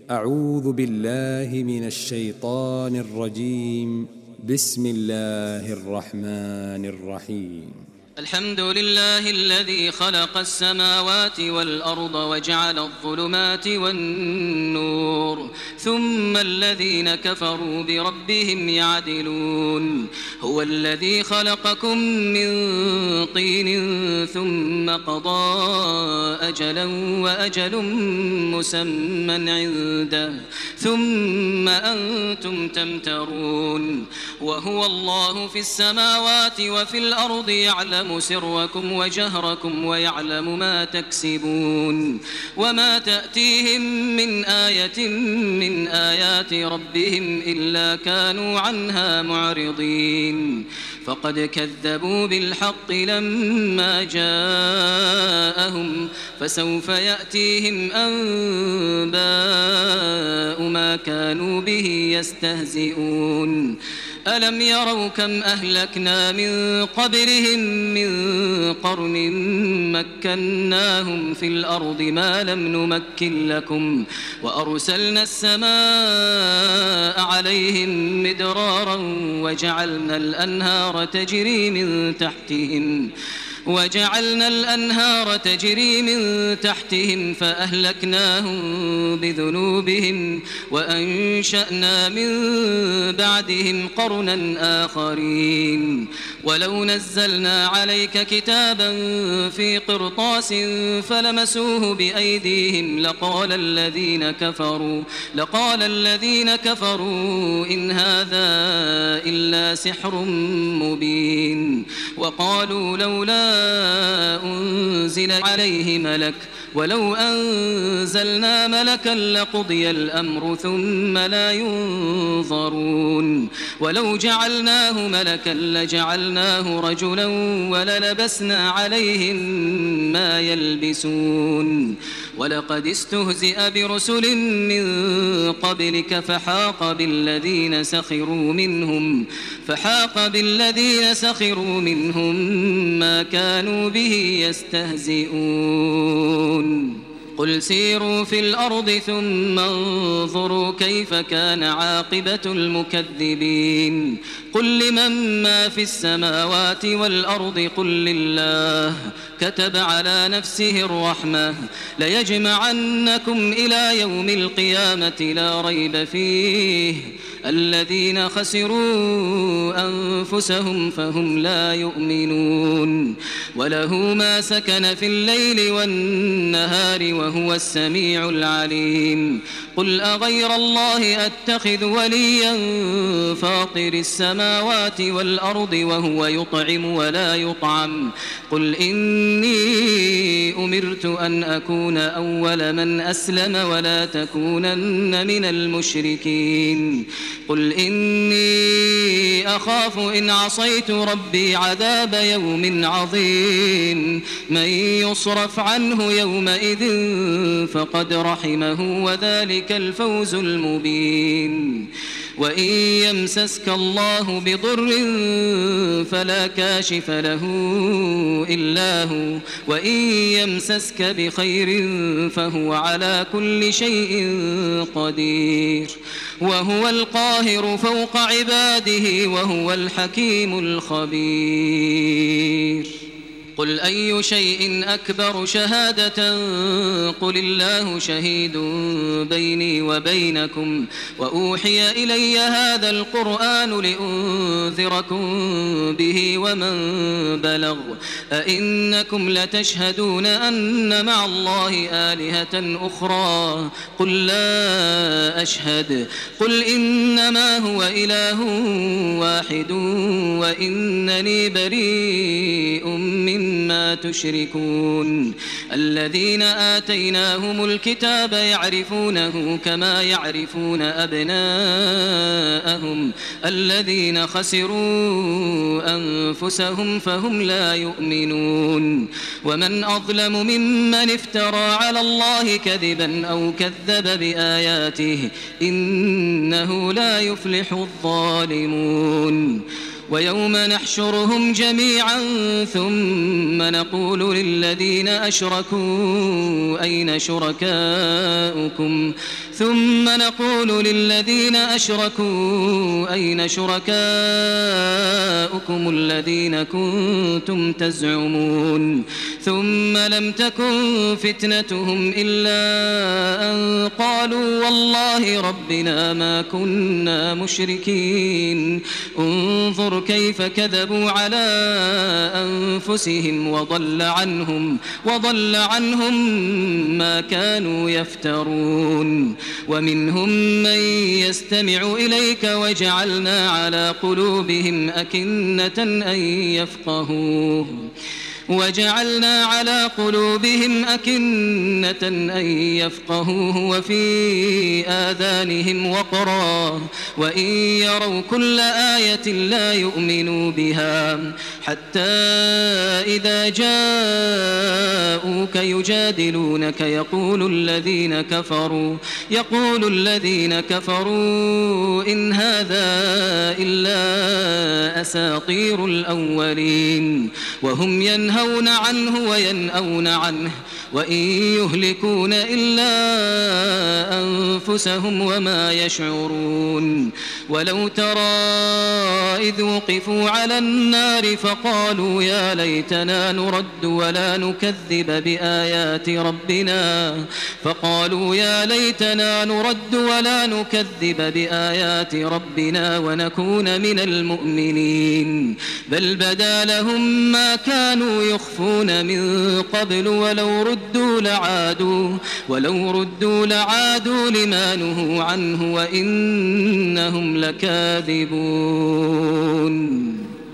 أعوذ بالله من الشيطان الرجيم. بسم الله الرحمن الرحيم. الحمد لله الذي خلق السماوات والأرض وجعل الظلمات والنور ثم الذين كفروا بربهم يعدلون. هو الذي خلقكم من طين ثم قضى أجلا وأجل مسمى عنده ثم أنتم تمترون. وهو الله في السماوات وفي الأرض يعلم سركم وجهركم ويعلم ما تكسبون. وما تأتيهم من آية من آيات ربهم إلا كانوا عنها معرضين. فقد كذبوا بالحق لما جاءهم فسوف يأتيهم أنباء ما كانوا به يستهزئون. ألم يروا كم أهلكنا من قبلهم من قرن مكناهم في الأرض ما لم نمكن لكم وأرسلنا السماء عليهم مدرارا وجعلنا الأنهار تجري من تحتهم فأهلكناهم بذنوبهم وأنشأنا من بعدهم قرنا آخرين. ولو نزلنا عليك كتابا في قرطاس فلمسوه بأيديهم لقال الذين كفروا إن هذا إلا سحر مبين. وقالوا لولا أنزل عليه ملك ولو أنزلنا ملكا لقضي الأمر ثم لا ينظرون. ولو جعلناه ملكا لجعلناه رجلا وللبسنا عليهم ما يلبسون. ولقد استهزئ برسل من قبلك فحاق بالذين سخروا منهم ما كانوا به يستهزئون. قل سيروا في الأرض ثم انظروا كيف كان عاقبة المكذبين. قل لمن ما في السماوات والأرض قل لله كتب على نفسه الرحمة ليجمعنكم إلى يوم القيامة لا ريب فيه الذين خسروا أنفسهم فهم لا يؤمنون. وله ما سكن في الليل والنهار وهو السميع العليم. قل أغير الله أتخذ وليا فاطر السماوات والأرض وهو يطعم ولا يطعم. قل إني أمرت أن أكون أول من أسلم ولا تكونن من المشركين. قل إني أخاف إن عصيت ربي عذاب يوم عظيم. من يصرف عنه يومئذ فقد رحمه وذلك الفوز المبين. وإن يمسسك الله بضر فلا كاشف له إلا هو وإن يمسسك بخير فهو على كل شيء قدير. وهو القاهر فوق عباده وهو الحكيم الخبير. قل أي شيء أكبر شهادة قل الله شهيد بيني وبينكم وأوحي إلي هذا القرآن لأنذركم به ومن بلغ. أئنكم لتشهدون أن مع الله آلهة أخرى قل لا أشهد. قل إنما هو إله واحد وإنني بريء مما تشركون. الذين آتيناهم الكتاب يعرفونه كما يعرفون أبناءهم الذين خسروا أنفسهم فهم لا يؤمنون. ومن أظلم ممن افترى على الله كذبا أو كذب بآياته إنه لا يفلح الظالمون. ويوم نحشرهم جميعا ثم نقول للذين أشركوا أين شركاؤكم الذين كنتم تزعمون ثم لم تكن فتنتهم إلا أن قالوا والله ربنا ما كنا مشركين انظر كيف كذبوا على أنفسهم وضل عنهم ما كانوا يفترون ومنهم من يستمع إليك وجعلنا على قلوبهم أكنة أن يفقهوه وفي آذانهم وقرا وإن يروا كل آية لا يؤمنوا بها حتى إذا جاءوك يجادلونك يقول الذين كفروا إن هذا إلا أساطير الأولين وهم ينهون عنه وينأون عنه وإن يهلكون إلا أنفسهم وما يشعرون ولو ترى إذ وقفوا على النار فقالوا يا ليتنا نرد ولا نكذب بآيات ربنا ونكون من المؤمنين بل بدا لهم ما كانوا يخفون من قبل ولو ردوا لعادوا لما نهوا عنه وإنهم لكاذبون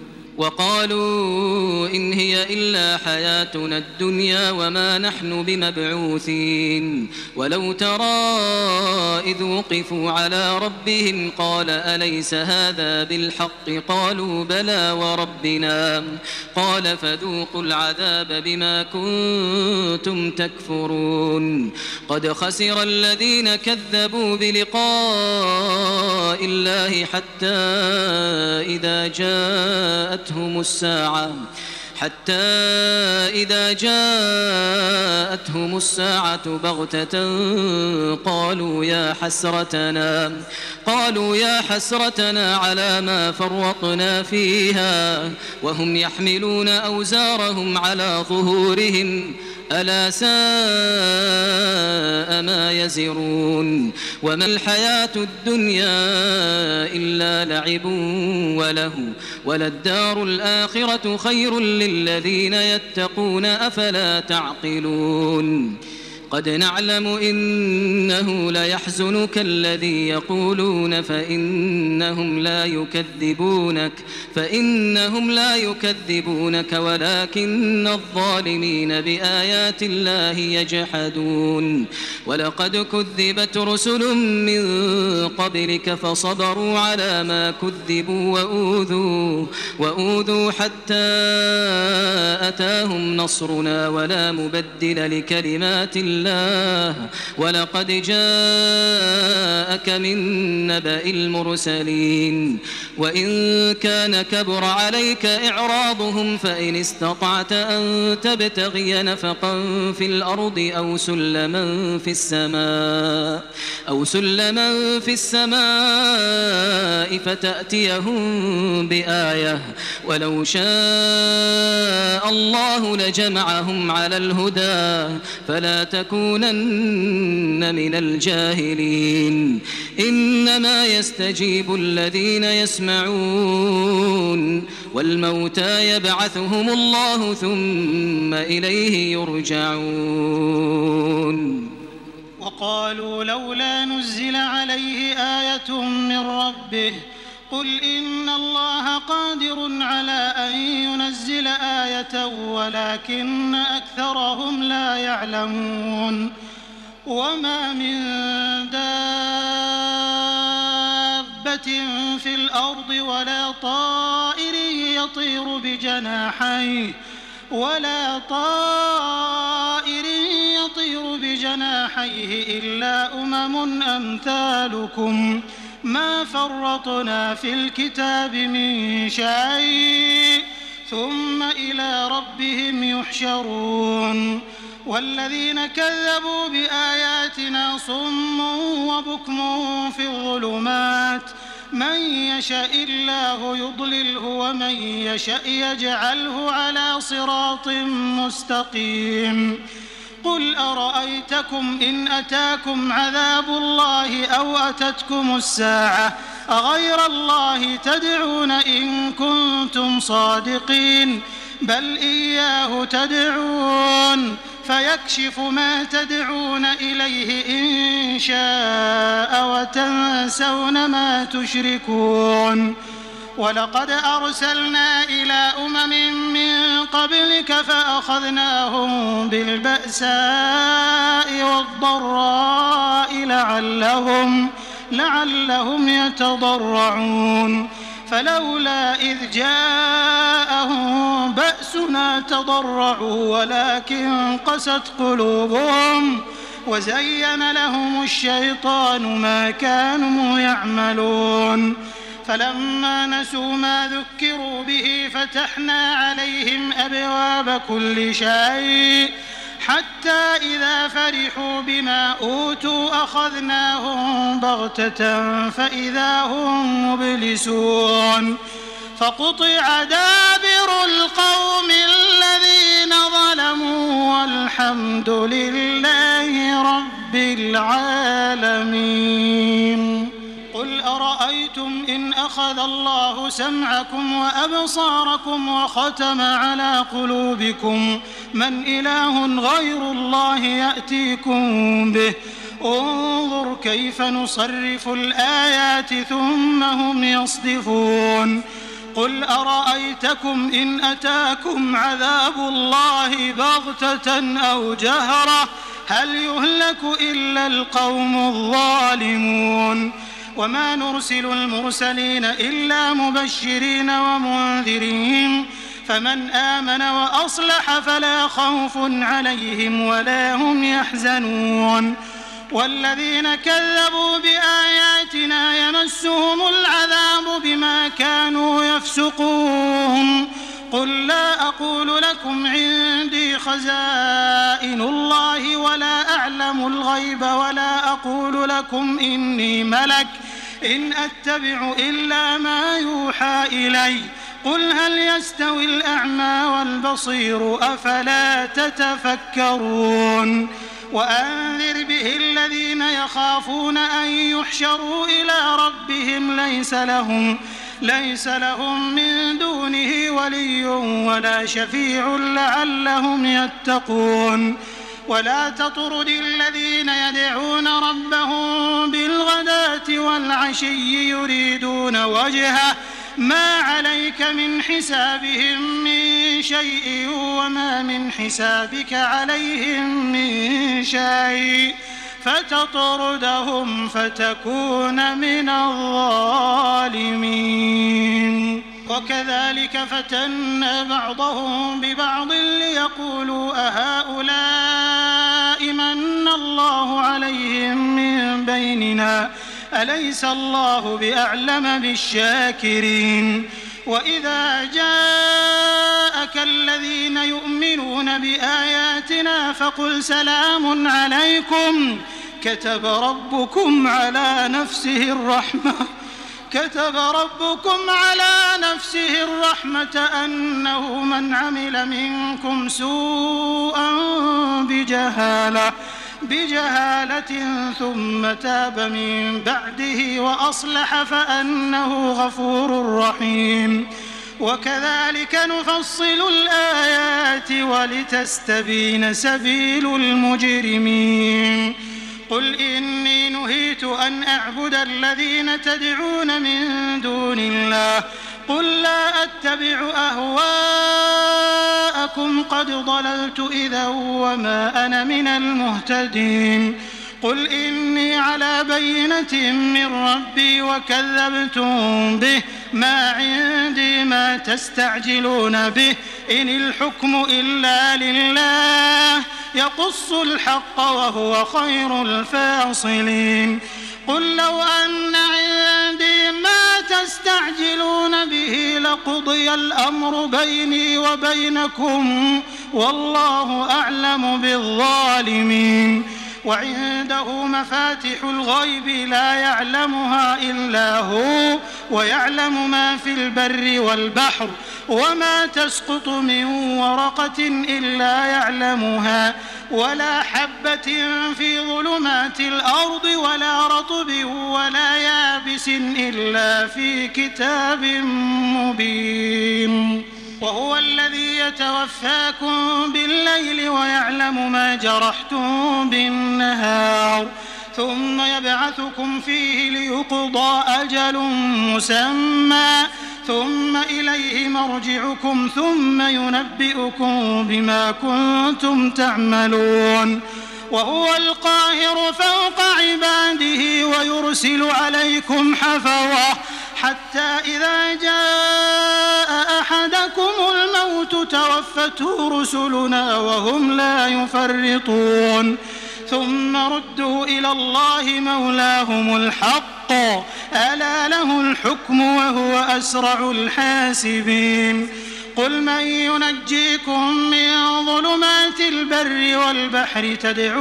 وقالوا إن هي إلا حياتنا الدنيا وما نحن بمبعوثين ولو ترى إذ وقفوا على ربهم قال أليس هذا بالحق قالوا بلى وربنا قال فذوقوا العذاب بما كنتم تكفرون قد خسر الذين كذبوا بلقاء الله حتى إذا جاءتهم الساعة بغتة قالوا يا حسرتنا على ما فرطنا فيها وهم يحملون أوزارهم على ظهورهم ألا ساء ما يزرون وما الحياة الدنيا إلا لعب ولهو وللدار الآخرة خير للذين يتقون أفلا تعقلون قد نعلم إنه ليحزنك الذي يقولون فإنهم لا يكذبونك ولكن الظالمين بآيات الله يجحدون ولقد كذبت رسل من قبلك فصبروا على ما كذبوا وأوذوا حتى أتاهم نصرنا ولا مبدل لكلمات الله ولقد جاءك من نبأ المرسلين وإن كان كبر عليك إعراضهم فإن استطعت أن تبتغي نفقا في الأرض أو سلما في السماء فتأتيهم بآية ولو شاء الله لجمعهم على الهدى فلا تكونن من الجاهلين إنما يستجيب الذين يسمعون والموتى يبعثهم الله ثم إليه يرجعون وقالوا لولا نزل عليه آية من ربه قل إن الله قادر على أن ينزل آية ولكن أكثرهم لا يعلمون وما من دابة في الأرض ولا طائر يطير بجناحيه إلا أمم أمثالكم ما فرطنا في الكتاب من شيء ثم إلى ربهم يحشرون والذين كذبوا بآياتنا صم وبكم في الظلمات من يشاء الله يضلله ومن يشاء يجعله على صراط مستقيم قل أرأيتكم إن أتاكم عذاب الله أو أتتكم الساعة أغير الله تدعون إن كنتم صادقين بل إياه تدعون فيكشف ما تدعون إليه إن شاء وتنسون ما تشركون ولقد أرسلنا إلى أمم من قبلك فأخذناهم بالبأساء والضراء لعلهم يتضرعون فلولا إذ جاءهم بأسنا تضرعوا ولكن قست قلوبهم وزين لهم الشيطان ما كانوا يعملون فلما نسوا ما ذكروا به فتحنا عليهم أبواب كل شيء حتى إذا فرحوا بما أوتوا أخذناهم بغتة فإذا هم مبلسون فقطع دابر القوم الذين ظلموا والحمد لله رب العالمين قل أرأيتم إن أخذ الله سمعكم وأبصاركم وختم على قلوبكم من إله غير الله يأتيكم به انظر كيف نصرف الآيات ثم هم يصدفون قل أرأيتكم إن أتاكم عذاب الله بغتة أو جهرة هل يهلك إلا القوم الظالمون وما نرسل المرسلين إلا مبشرين ومنذرين فمن آمن وأصلح فلا خوف عليهم ولا هم يحزنون والذين كذبوا بآياتنا يمسهم العذاب بما كانوا يفسقون قل لا أقول لكم عندي خزائن الله ولا أعلم الغيب ولا أقول لكم إني ملك إن أتبع إلا ما يوحى إلي قل هل يستوي الأعمى والبصير أفلا تتفكرون وأنذر به الذين يخافون أن يحشروا إلى ربهم ليس لهم من دونه ولي ولا شفيع لعلهم يتقون ولا تطرد الذين يدعون ربهم بالغداة والعشي يريدون وجهه ما عليك من حسابهم من شيء وما من حسابك عليهم من شيء فتطردهم فتكون من الظالمين وكذلك فتنا بعضهم ببعض ليقولوا أهؤلاء من الله عليهم من بيننا أليس الله بأعلم بالشاكرين وإذا جاءك الذين يؤمنون بآياتنا فقل سلام عليكم كتب ربكم على نفسه الرحمة أنه من عمل منكم سوءا بجهالة ثم تاب من بعده وأصلح فأنه غفور رحيم وكذلك نفصل الآيات ولتستبين سبيل المجرمين قل إني نهيت أن أعبد الذين تدعون من دون الله قل لا أتبع أهواءكم قد ضللت إذا وما أنا من المهتدين قل إني على بينة من ربي وكذبتم به ما عندي ما تستعجلون به إن الحكم إلا لله يقص الحق وهو خير الفاصلين قل لو أن قضي الأمر بيني وبينكم والله أعلم بالظالمين. وعنده مفاتح الغيب لا يعلمها إلا هو ويعلم ما في البر والبحر وما تسقط من ورقة إلا يعلمها ولا حبة في ظلمات الأرض ولا رطب ولا يابس إلا في كتاب مبين. وهو الذي يتوفاكم بالليل ويعلم ما جرحتم بالنهار ثم يبعثكم فيه ليقضى أجل مسمى ثم إليه مرجعكم ثم ينبئكم بما كنتم تعملون. وهو القاهر فوق عباده ويرسل عليكم حفظة حتى إذا جاء أحدكم الموت توفته رسلنا وهم لا يفرطون ثم ردوا إلى الله مولاهم الحق ألا له الحكم وهو أسرع الحاسبين. قل من ينجيكم من ظلمات البر والبحر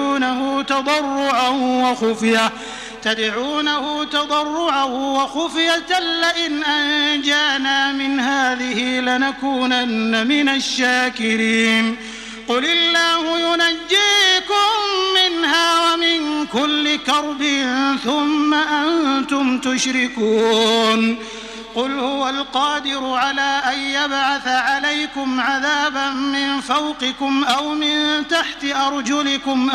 تدعونه تضرعا وخفية لئن أنجانا من هذه لنكونن من الشاكرين. قل الله ينجيكم منها ومن كل كرب ثم أنتم تشركون. قل هو القادر على أن يبعث عليكم عذابا من فوقكم أو من تحت أرجلكم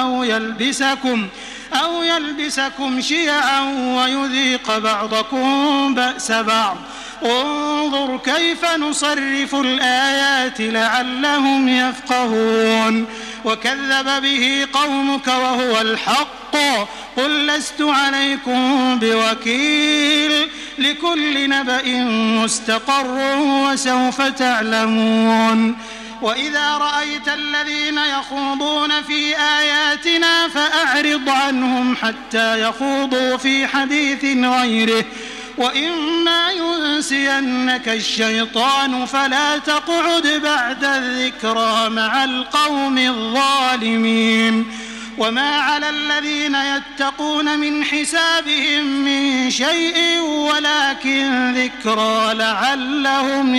أو يلبسكم شيعا ويذيق بعضكم بأس بعض. انظر كيف نصرف الآيات لعلهم يفقهون. وكذب به قومك وهو الحق قل لست عليكم بوكيل لكل نبأ مستقر وسوف تعلمون. وإذا رأيت الذين يخوضون في آياتنا فأعرض عنهم حتى يخوضوا في حديث غيره وإما ينسينك الشيطان فلا تقعد بعد الذكرى مع القوم الظالمين. وما على الذين يتقون من حسابهم من شيء ولكن ذكرى لعلهم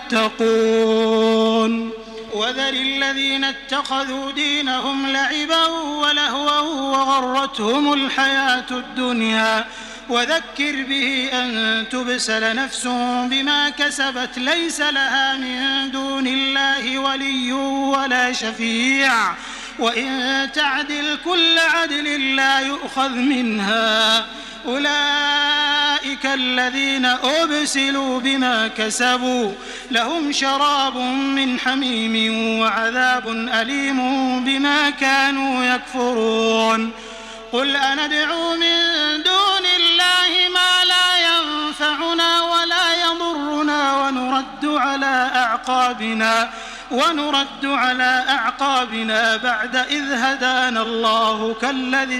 يتقون. وذر الذين اتخذوا دينهم لعبا ولهوا وغرتهم الحياة الدنيا وذكر به أن تبسل نفس بما كسبت ليس لها من دون الله ولي ولا شفيع وإن تعدل كل عدل لا يؤخذ منها. أولئك الذين أبسلوا بما كسبوا لهم شراب من حميم وعذاب أليم بما كانوا يكفرون. قل أندعو من دون الله ما لا ينفعنا ولا يضرنا ونرد على أعقابنا بعد إذ هدانا الله كالذي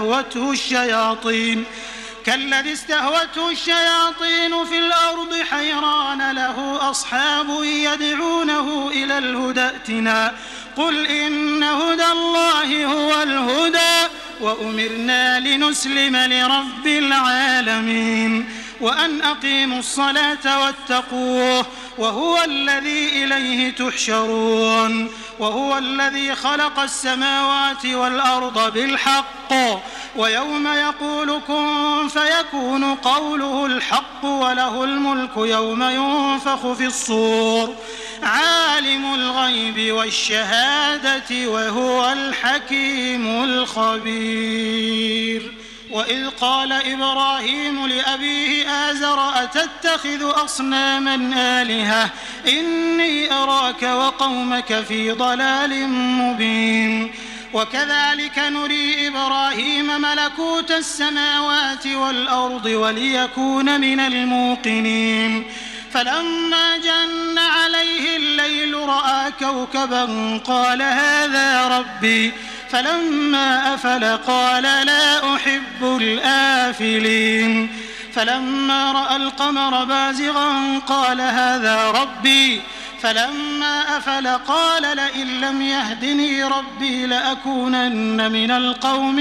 استهوته الشياطين في الأرض حيران له أصحاب يدعونه إلى الهدى ائتنا قل إن هدى الله هو الهدى وأمرنا لنسلم لرب العالمين وأن أقيموا الصلاة واتقوه وهو الذي إليه تحشرون. وهو الذي خلق السماوات والأرض بالحق ويوم يقول كن فيكون قوله الحق وله الملك يوم ينفخ في الصور عالم الغيب والشهادة وهو الحكيم الخبير. وإذ قال إبراهيم لأبيه آزر أتتخذ أصناما آلهة إني أراك وقومك في ضلال مبين. وكذلك نري إبراهيم ملكوت السماوات والأرض وليكون من الموقنين. فلما جن عليه الليل رأى كوكبا قال هذا ربي فلما أفل قال لا أحب الآفلين. فلما رأى القمر بازغا قال هذا ربي فلما أفل قال لئن لم يهدني ربي لأكونن من القوم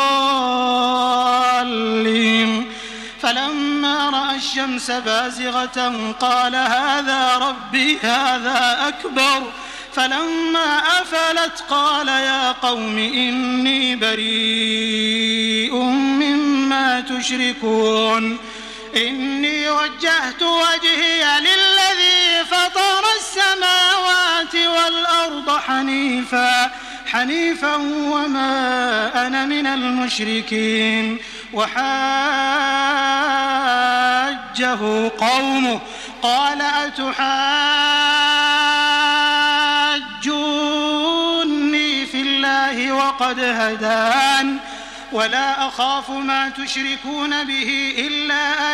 الضالين فلما رأى الشمس بازغة قال هذا ربي هذا أكبر فلما أفلت قال يا قوم إني بريء مما تشركون إني وجهت وجهي للذي فطر السماوات والأرض حنيفا وما أنا من المشركين وحاجه قومه قال أتحاجوني في الله وقد هدان ولا أخاف ما تشركون به إلا أن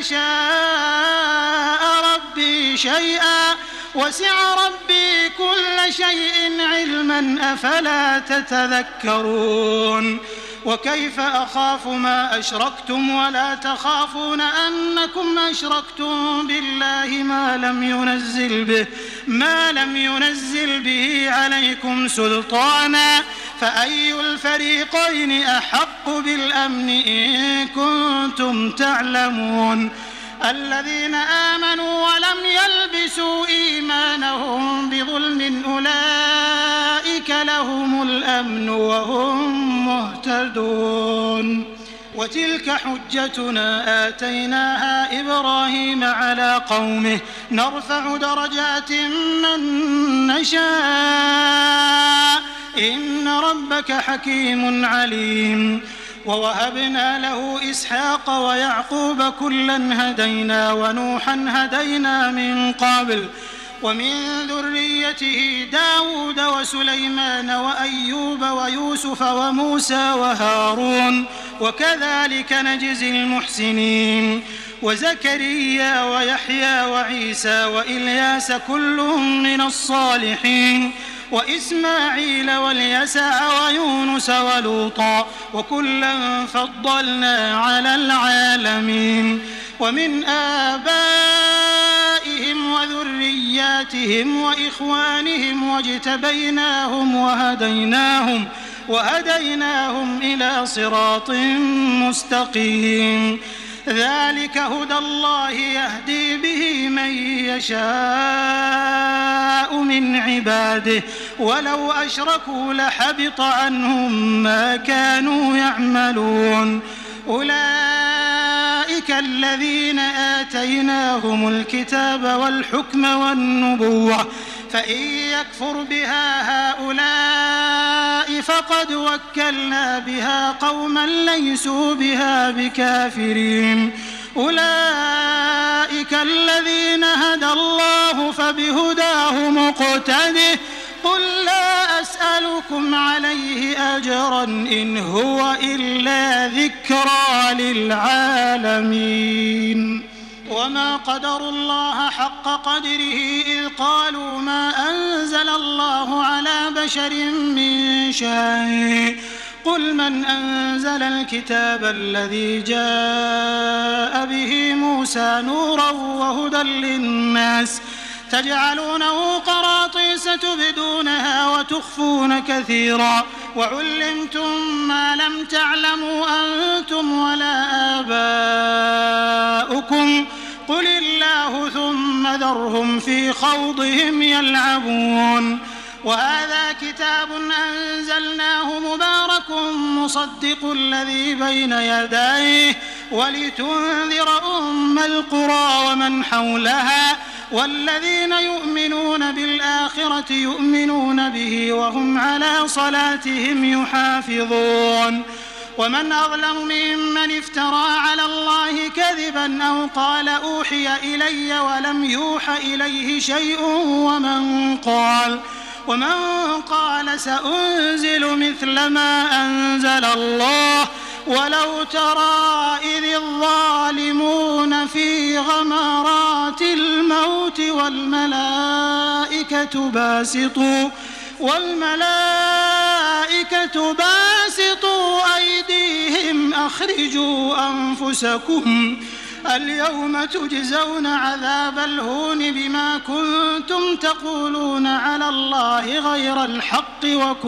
يشاء ربي شيئا وسع ربي كل شيء علما أفلا تتذكرون وكيف أخاف ما أشركتم ولا تخافون أنكم أشركتم بالله ما لم ينزل به عليكم سلطانا فأي الفريقين أحق بالأمن إن كنتم تعلمون الذين آمنوا ولم يلبسوا إيمانهم بظلم أولئك لهم الأمن وهم مهتدون وتلك حجتنا آتيناها إبراهيم على قومه نرفع درجات من نشاء إن ربك حكيم عليم ووهبنا له إسحاق ويعقوب كلا هدينا ونوحا هدينا من قبل ومن ذريته داود وسليمان وأيوب ويوسف وموسى وهارون وكذلك نجزي المحسنين وزكريا ويحيى وعيسى وإلياس كل من الصالحين وإسماعيل واليسع ويونس ولوطا وكلا فضلنا على العالمين ومن آبائهم وذرياتهم وإخوانهم واجتبيناهم وهديناهم إلى صراط مستقيم ذلك هدى الله يهدي به من يشاء من عباده ولو أشركوا لحبط عنهم ما كانوا يعملون أولئك الذين آتيناهم الكتاب والحكم والنبوة فإن يكفر بها هؤلاء فقد وكلنا بها قوما ليسوا بها بكافرين أولئك الذين هدى الله فبهداه مقتده قل لا أسألكم عليه أجرا إن هو إلا ذكرى للعالمين وما قدروا الله حق قدره إذ قالوا ما أنزل الله على بشر من شيء قل من أنزل الكتاب الذي جاء به موسى نورا وهدى للناس تجعلونه قراطيس تبدونها وتخفون كثيرا وعلمتم ما لم تعلموا أنتم ولا آباؤكم قل الله ثم ذرهم في خوضهم يلعبون وهذا كتاب أنزلناه مبارك مصدق الذي بين يديه ولتنذر أم القرى ومن حولها والذين يؤمنون بالآخرة يؤمنون به وهم على صلاتهم يحافظون ومن أظلم ممن افترى على الله كذبا أو قال أوحي إلي ولم يوح إليه شيء ومن قال سأنزل مثل ما أنزل الله ولو ترى إذ الظالمون في غمرات الموت والملائكة والملائكة باسطوا أيديهم أخرجوا أنفسكم اليوم تجزون عذاب الهون بما كنتم تقولون على الله غير الحق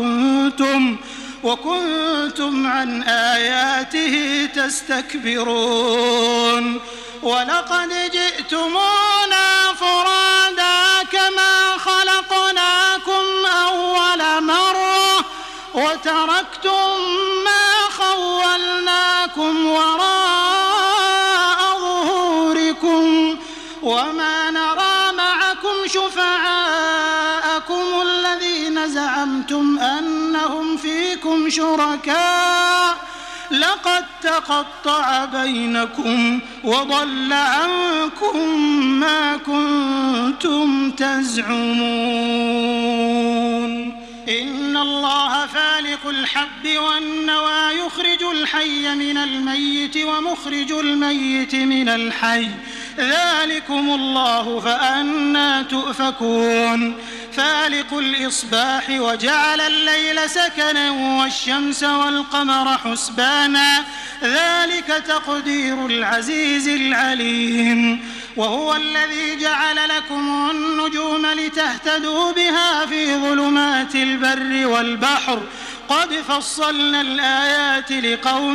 وكنتم عن آياته تستكبرون ولقد جئتمونا فرادا كما خلقناكم أول مرة وتركتم ما خولناكم وراء ظهوركم وما نرى معكم شفعاءكم الذين زعمتم أنهم فيكم شركاء لقد تقطع بينكم وضل عنكم ما كنتم تزعمون إن الله فالق الحب والنوى يخرج الحي من الميت ومخرج الميت من الحي ذلكم الله فأنى تؤفكون فالق الإصباح وجعل الليل سكنا والشمس والقمر حسبانا ذلك تقدير العزيز العليم وهو الذي جعل لكم النجوم لتهتدوا بها في ظلمات البر والبحر قد فصلنا الآيات لقوم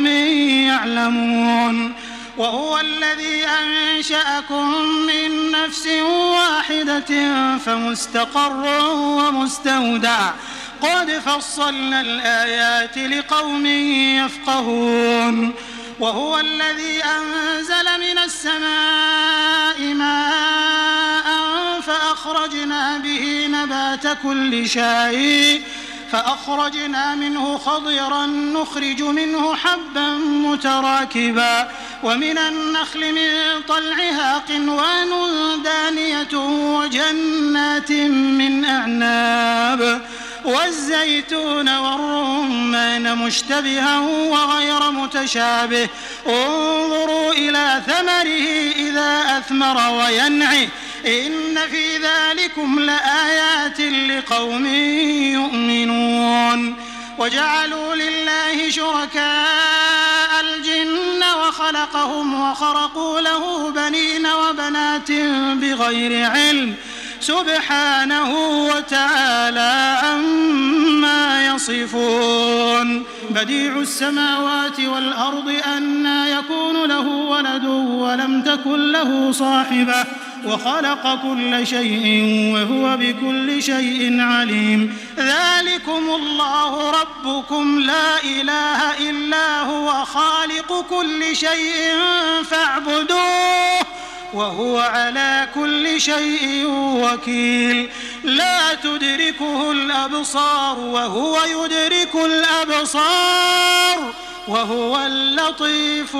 يعلمون وهو الذي أنشأكم من نفس واحدة فمستقر ومستودع قد فصلنا الآيات لقوم يفقهون وهو الذي أنزل من السماء ماء فأخرجنا به نبات كل شيء فأخرجنا منه خضرا نخرج منه حبا متراكبا ومن النخل من طلعها قنوان دانية وجنات من أعناب والزيتون والرمان مشتبها وغير متشابه انظروا إلى ثمره إذا أثمر وينعه إن في ذلكم لآيات لقوم يؤمنون وجعلوا لله شركاء الجن وخلقهم وخرقوا له بنين وبنات بغير علم سبحانه وتعالى عما يصفون بديع السماوات والأرض أنى يكون له ولد ولم تكن له صاحبة وخلق كل شيء وهو بكل شيء عليم ذلكم الله ربكم لا إله إلا هو خالق كل شيء فاعبدوه وهو على كل شيء وكيل لا تدركه الأبصار وهو يدرك الأبصار وهو اللطيف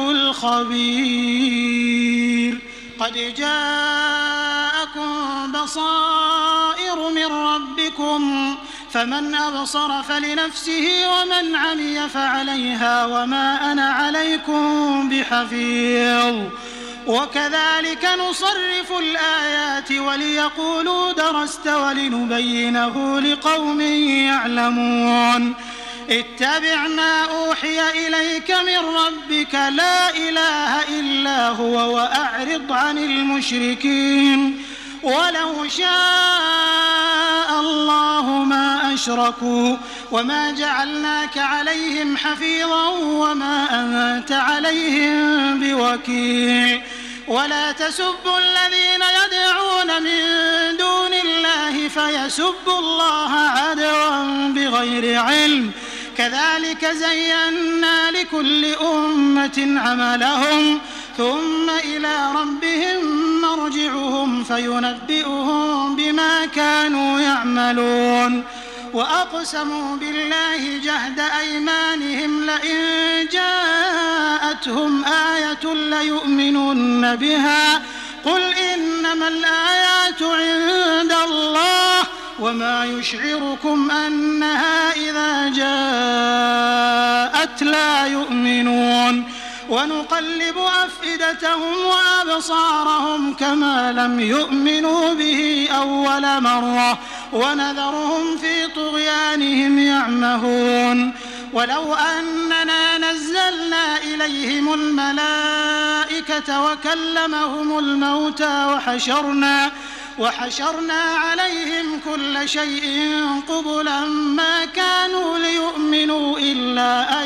الخبير قد جاءكم بصائر من ربكم فمن أبصر فلنفسه ومن عمي فعليها وما أنا عليكم بحفيظ وكذلك نصرف الآيات وليقولوا درست ولنبينه لقوم يعلمون اتبع ما أوحي إليك من ربك لا إله إلا هو وأعرض عن المشركين ولو شاء الله ما أشركوا وما جعلناك عليهم حفيظا وما أنت عليهم بوكيل ولا تسبوا الذين يدعون من دون الله فيسبوا الله عدوا بغير علم كذلك زينا لكل أمة عملهم ثم إلى ربهم مرجعهم فينبئهم بما كانوا يعملون وأقسموا بالله جهد أيمانهم لئن جاءتهم آية ليؤمنن بها قل إنما الآيات عند الله وما يشعركم أنها إذا جاءت لا يؤمنون ونقلب أفئدتهم وأبصارهم كما لم يؤمنوا به أول مرة ونذرهم في طغيانهم يعمهون ولو أننا نزلنا إليهم الملائكة وكلمهم الموتى وحشرنا عليهم كل شيء قبلا ما كانوا ليؤمنوا إلا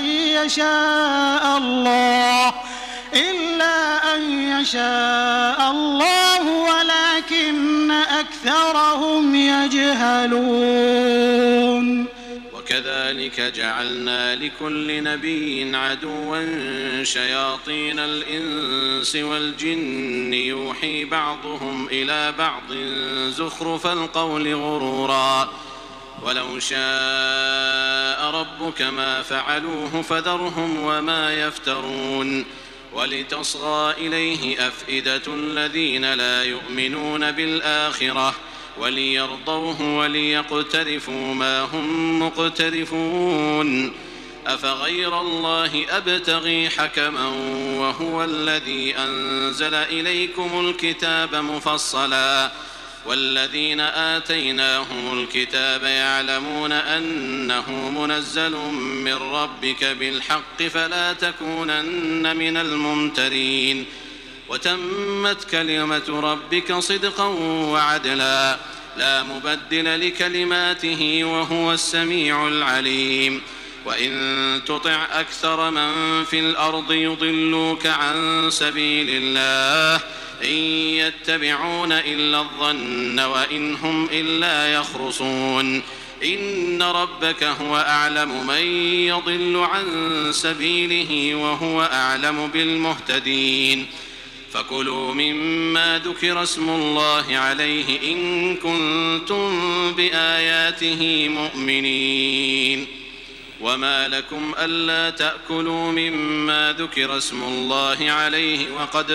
أن يشاء الله ولكن أكثرهم يجهلون. وكذلك جعلنا لكل نبي عدوا شياطين الإنس والجن يوحي بعضهم إلى بعض زخرف القول غرورا ولو شاء ربك ما فعلوه فذرهم وما يفترون ولتصغى إليه أفئدة الذين لا يؤمنون بالآخرة وليرضوه وليقترفوا ما هم مقترفون أفغير الله أبتغي حكما وهو الذي أنزل إليكم الكتاب مفصلا والذين آتيناهم الكتاب يعلمون أنه منزل من ربك بالحق فلا تكونن من الممترين وتمت كلمة ربك صدقا وعدلا لا مبدل لكلماته وهو السميع العليم وإن تطع أكثر من في الأرض يضلوك عن سبيل الله إن يتبعون إلا الظن وإن هم إلا يخرصون إن ربك هو أعلم من يضل عن سبيله وهو أعلم بالمهتدين فكلوا مما ذكر اسم الله عليه إن كنتم بآياته مؤمنين وما لكم ألا تأكلوا مما ذكر اسم الله عليه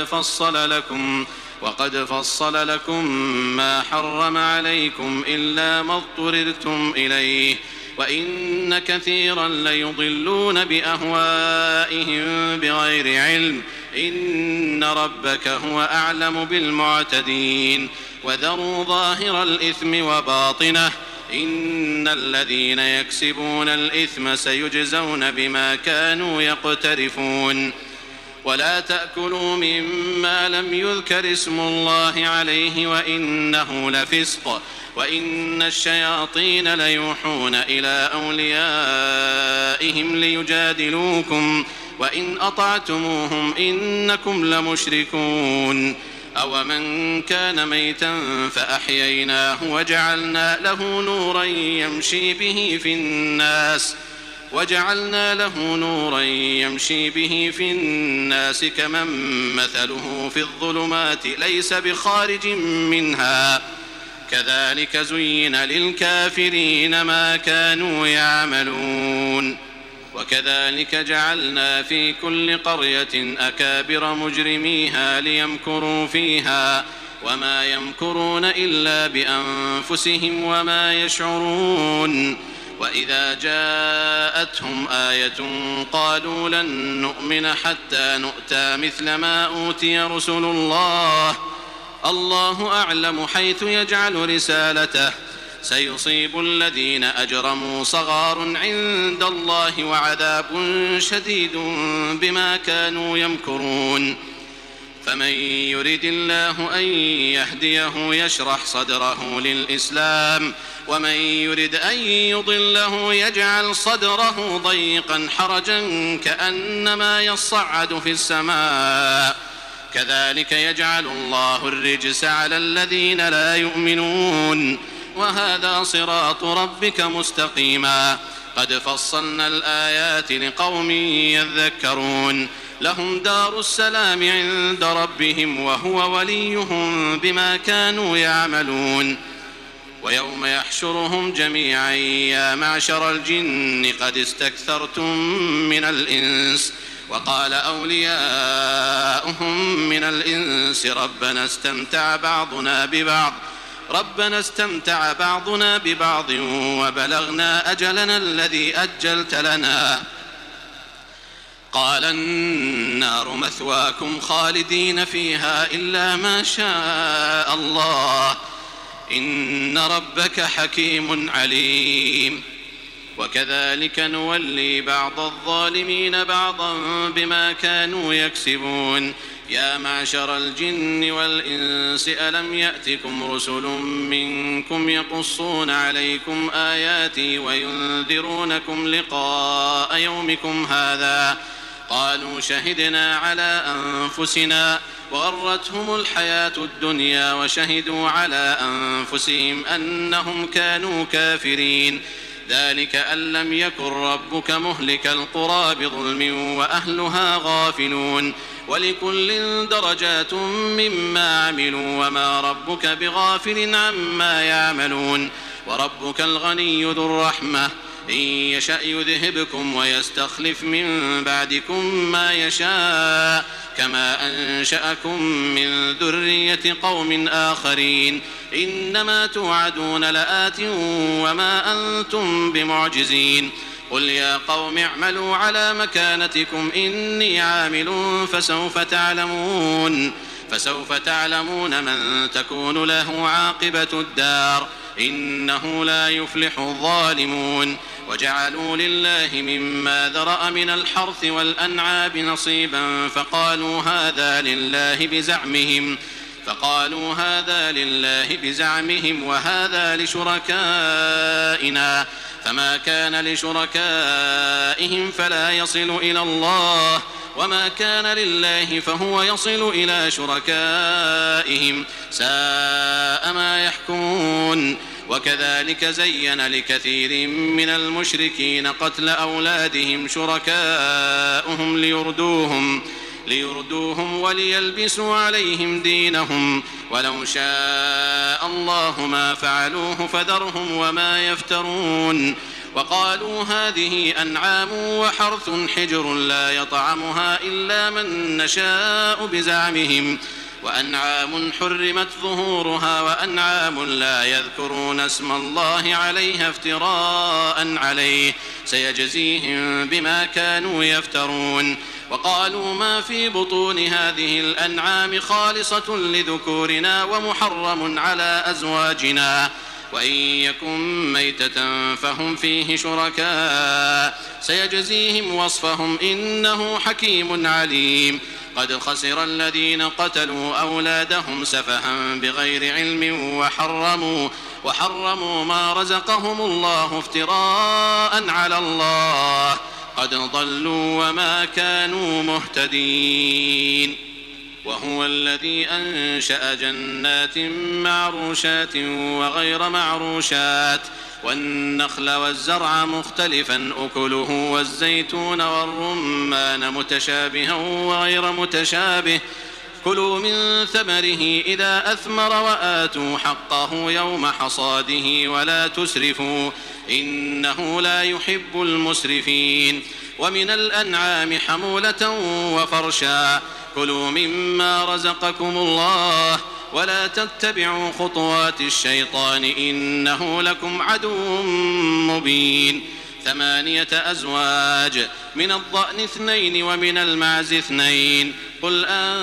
وقد فصل لكم ما حرم عليكم إلا ما اضطررتم إليه وإن كثيرا ليضلون بأهوائهم بغير علم إن ربك هو أعلم بالمعتدين وذروا ظاهر الإثم وباطنه إن الذين يكسبون الإثم سيجزون بما كانوا يقترفون ولا تأكلوا مما لم يذكر اسم الله عليه وإنه لفسق وإن الشياطين ليوحون إلى أوليائهم ليجادلوكم وإن أطعتموهم إنكم لمشركون أومن كان ميتا فأحييناه وجعلنا له نورا يمشي به في الناس كمن مثله في الظلمات ليس بخارج منها كذلك زين للكافرين ما كانوا يعملون وكذلك جعلنا في كل قرية أكابر مجرميها ليمكروا فيها وما يمكرون إلا بأنفسهم وما يشعرون وإذا جاءتهم آية قالوا لن نؤمن حتى نؤتى مثل ما أوتي رسل الله أعلم حيث يجعل رسالته سيصيب الذين أجرموا صغار عند الله وعذاب شديد بما كانوا يمكرون فمن يرد الله أن يهديه يشرح صدره للإسلام ومن يرد أن يضله يجعل صدره ضيقا حرجا كأنما يصعد في السماء كذلك يجعل الله الرجس على الذين لا يؤمنون وهذا صراط ربك مستقيما قد فصلنا الآيات لقوم يذكرون لهم دار السلام عند ربهم وهو وليهم بما كانوا يعملون ويوم يحشرهم جميعا يا معشر الجن قد استكثرتم من الإنس وقال أولياؤهم من الإنس ربنا استمتع بعضنا ببعض وبلغنا أجلنا الذي أجلت لنا قال النار مثواكم خالدين فيها إلا ما شاء الله إن ربك حكيم عليم. وكذلك نولي بعض الظالمين بعضا بما كانوا يكسبون. يا معشر الجن والإنس ألم يأتكم رسل منكم يقصون عليكم آياتي وينذرونكم لقاء يومكم هذا؟ قالوا شهدنا على أنفسنا وغرتهم الحياة الدنيا وشهدوا على أنفسهم أنهم كانوا كافرين. ذلك أن لم يكن ربك مهلك القرى بظلم وأهلها غافلون. ولكل درجات مما عملوا وما ربك بغافل عما يعملون. وربك الغني ذو الرحمة إن يشأ يذهبكم ويستخلف من بعدكم ما يشاء كما أنشأكم من ذرية قوم آخرين. إنما توعدون لآت وما أنتم بمعجزين. قل يا قوم اعملوا على مكانتكم إني عامل فسوف تعلمون من تكون له عاقبة الدار إنه لا يفلح الظالمون. وجعلوا لله مما ذرأ من الحرث والأنعام نصيبا فقالوا هذا لله بزعمهم وهذا لشركائنا فما كان لشركائهم فلا يصل إلى الله وما كان لله فهو يصل إلى شركائهم ساء ما يحكمون. وكذلك زين لكثير من المشركين قتل أولادهم شركاؤهم ليردوهم وليلبسوا عليهم دينهم ولو شاء الله ما فعلوه فذرهم وما يفترون. وقالوا هذه أنعام وحرث حجر لا يطعمها إلا من نشاء بزعمهم وأنعام حرمت ظهورها وأنعام لا يذكرون اسم الله عليها افتراء عليه سيجزيهم بما كانوا يفترون. وقالوا ما في بطون هذه الأنعام خالصة لذكورنا ومحرم على أزواجنا وإن يكن ميتة فهم فيه شركاء سيجزيهم وصفهم إنه حكيم عليم. قد خسر الذين قتلوا أولادهم سفها بغير علم وحرموا ما رزقهم الله افتراء على الله قد ضلوا وما كانوا مهتدين. وهو الذي أنشأ جنات معروشات وغير معروشات والنخل والزرع مختلفا أكله والزيتون والرمان متشابها وغير متشابه كلوا من ثمره إذا أثمر وآتوا حقه يوم حصاده ولا تسرفوا إنه لا يحب المسرفين. ومن الأنعام حمولة وفرشا كلوا مما رزقكم الله ولا تتبعوا خطوات الشيطان إنه لكم عدو مبين. 8 أزواج من الضأن 2 ومن المعز 2 قل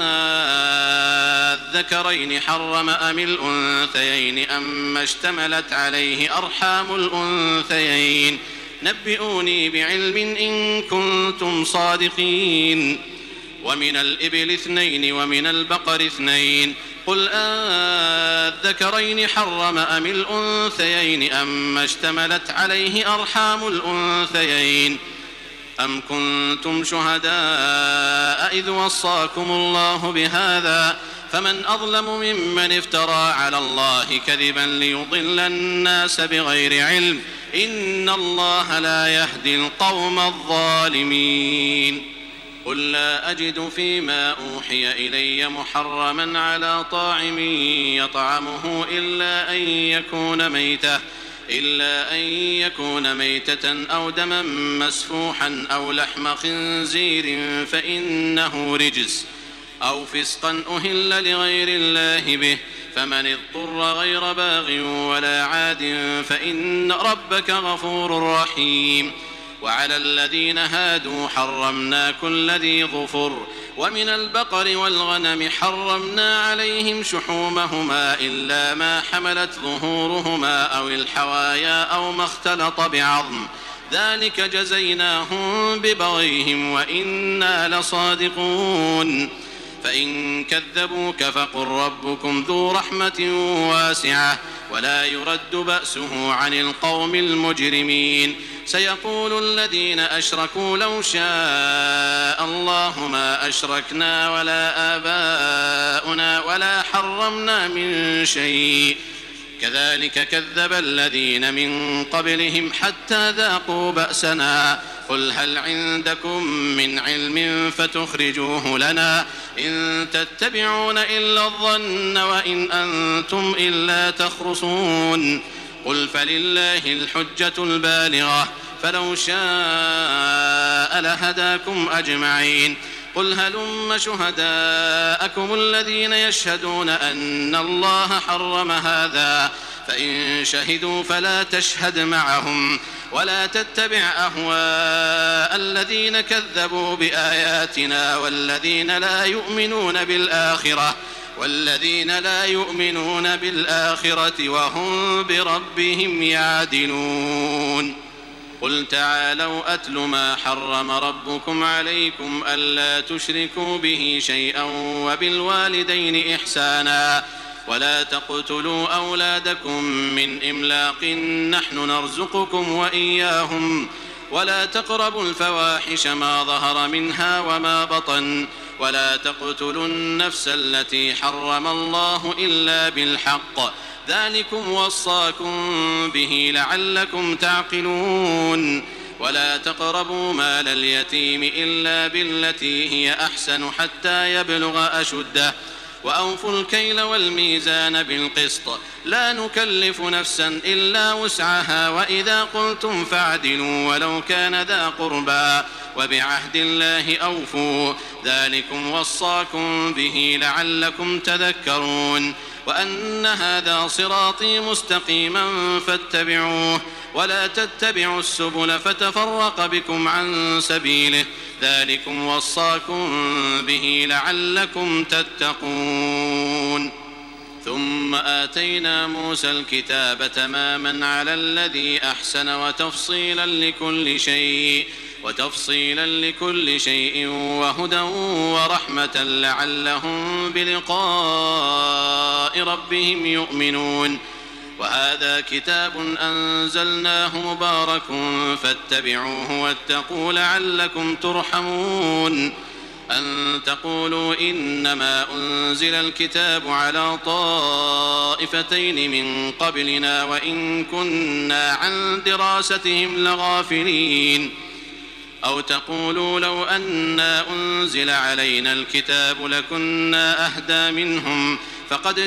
أذكرين حرم أم الأنثيين أما اشتملت عليه أرحام الأنثيين نبئوني بعلم إن كنتم صادقين. ومن الإبل 2 ومن البقر 2 قل أذكرين حرم أم الأنثيين أما اشتملت عليه أرحام الأنثيين أم كنتم شهداء إذ وصاكم الله بهذا فمن أظلم ممن افترى على الله كذبا ليضل الناس بغير علم إن الله لا يهدي القوم الظالمين. قل لا أجد فيما أوحي إلي محرما على طاعم يطعمه إلا أن يكون ميتة أو دما مسفوحا أو لحم خنزير فإنه رجس أو فسقا أهل لغير الله به فمن اضطر غير باغ ولا عاد فإن ربك غفور رحيم. وعلى الذين هادوا حرمنا كل ذي ظفر ومن البقر والغنم حرمنا عليهم شحومهما إلا ما حملت ظهورهما أو الحوايا أو ما اختلط بعظم ذلك جزيناهم ببغيهم وإنا لصادقون فإن كذبوك فقل ربكم ذو رحمة واسعة ولا يرد بأسه عن القوم المجرمين سيقول الذين أشركوا لو شاء الله ما أشركنا ولا آباؤنا ولا حرمنا من شيء كذلك كذب الذين من قبلهم حتى ذاقوا بأسنا قل هل عندكم من علم فتخرجوه لنا إن تتبعون إلا الظن وإن أنتم إلا تخرصون قل فلله الحجة البالغة فلو شاء لهداكم أجمعين قل هلم شهداءكم الذين يشهدون أن الله حرم هذا فإن شهدوا فلا تشهد معهم ولا تتبع أهواء الذين كذبوا بآياتنا والذين لا يؤمنون بالآخرة وهم بربهم يعدلون قل تعالوا أتل ما حرم ربكم عليكم ألا تشركوا به شيئا وبالوالدين إحسانا ولا تقتلوا أولادكم من إملاق نحن نرزقكم وإياهم ولا تقربوا الفواحش ما ظهر منها وما بطن ولا تقتلوا النفس التي حرم الله إلا بالحق ذلكم وصاكم به لعلكم تعقلون ولا تقربوا مال اليتيم إلا بالتي هي أحسن حتى يبلغ أشده وأوفوا الكيل والميزان بالقسط لا نكلف نفسا إلا وسعها وإذا قلتم فاعدلوا ولو كان ذا قربى وبعهد الله أوفوا ذلكم وصاكم به لعلكم تذكرون وأن هذا صراطي مستقيما فاتبعوه ولا تتبعوا السبل فتفرق بكم عن سبيله ذلكم وصاكم به لعلكم تتقون ثم آتينا موسى الكتاب تماما على الذي أحسن وتفصيلا لكل شيء وهدى ورحمة لعلهم بلقاء ربهم يؤمنون وهذا كتاب أنزلناه مبارك فاتبعوه واتقوا لعلكم ترحمون أن تقولوا إنما أنزل الكتاب على طائفتين من قبلنا وإن كنا عن دراستهم لغافلين أو تقولوا لو أنا أنزل علينا الكتاب لكنا أهدى منهم فقد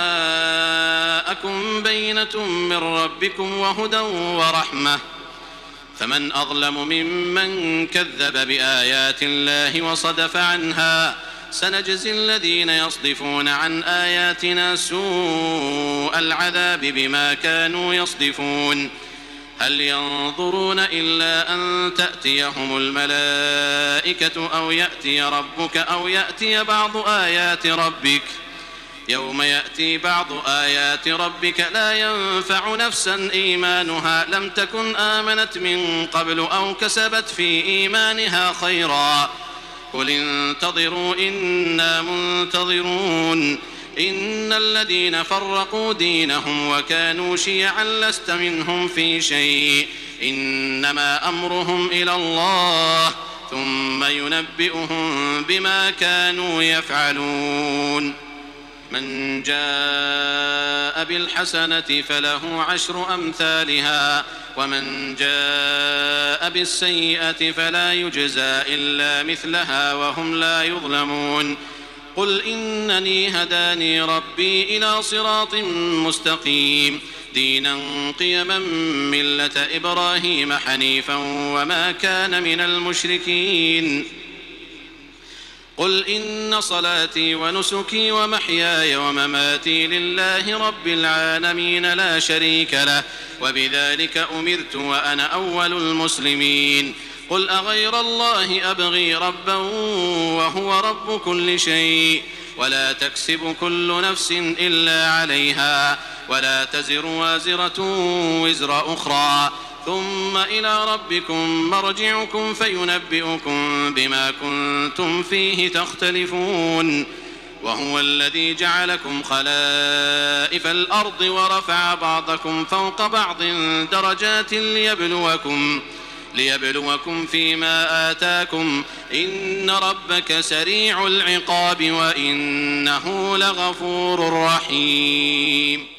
جاءكم بينة من ربكم وهدى ورحمة فمن أظلم ممن كذب بآيات الله وصدف عنها سنجزي الذين يصدفون عن آياتنا سوء العذاب بما كانوا يصدفون هل ينظرون إلا أن تأتيهم الملائكة أو يأتي ربك أو يأتي بعض آيات ربك يوم يأتي بعض آيات ربك لا ينفع نفسا إيمانها لم تكن آمنت من قبل أو كسبت في إيمانها خيرا قل انتظروا إنا منتظرون إن الذين فرقوا دينهم وكانوا شيعا لست منهم في شيء إنما أمرهم إلى الله ثم ينبئهم بما كانوا يفعلون من جاء بالحسنة فله 10 أمثالها ومن جاء بالسيئة فلا يجزى إلا مثلها وهم لا يظلمون قل إنني هداني ربي إلى صراط مستقيم دينا قيما ملة إبراهيم حنيفا وما كان من المشركين قل إن صلاتي ونسكي ومحياي ومماتي لله رب العالمين لا شريك له وبذلك أمرت وأنا أول المسلمين. قل أغير الله أبغي ربا وهو رب كل شيء ولا تكسب كل نفس إلا عليها ولا تزر وازرة وزر أخرى ثم إلى ربكم مرجعكم فينبئكم بما كنتم فيه تختلفون. وهو الذي جعلكم خلائف الأرض ورفع بعضكم فوق بعض درجات ليبلوكم فيما آتاكم إن ربك سريع العقاب وإنه لغفور رحيم.